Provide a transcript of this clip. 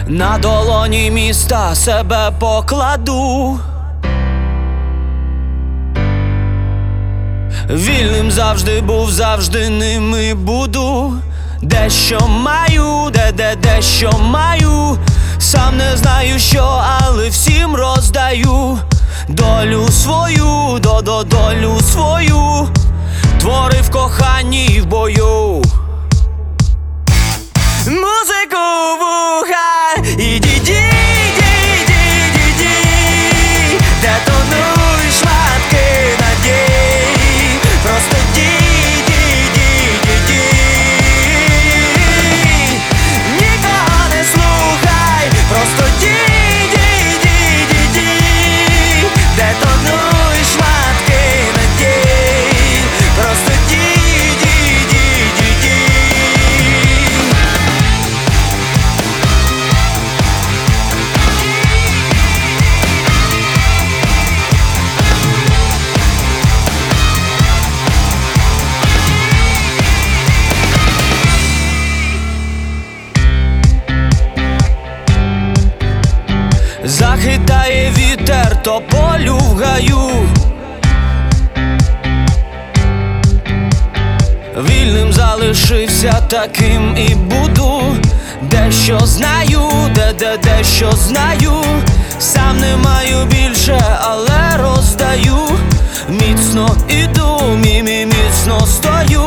На долоні міста себе покладу. Вільним завжди був, завжди ним і буду. Дещо маю, дещо маю. Сам не знаю що, але всім роздаю. Долю свою, долю свою. Твори в коханні і в бою. Музику в уха, іди, детонуй шматки надій. Просто нікого не слухай, просто детонуй шматки надій. Просто захитає вітер тополю в гаю. Вільним залишився, таким і буду. Дещо знаю, дещо знаю. Сам не маю більше, але роздаю. Міцно іду, міцно стою.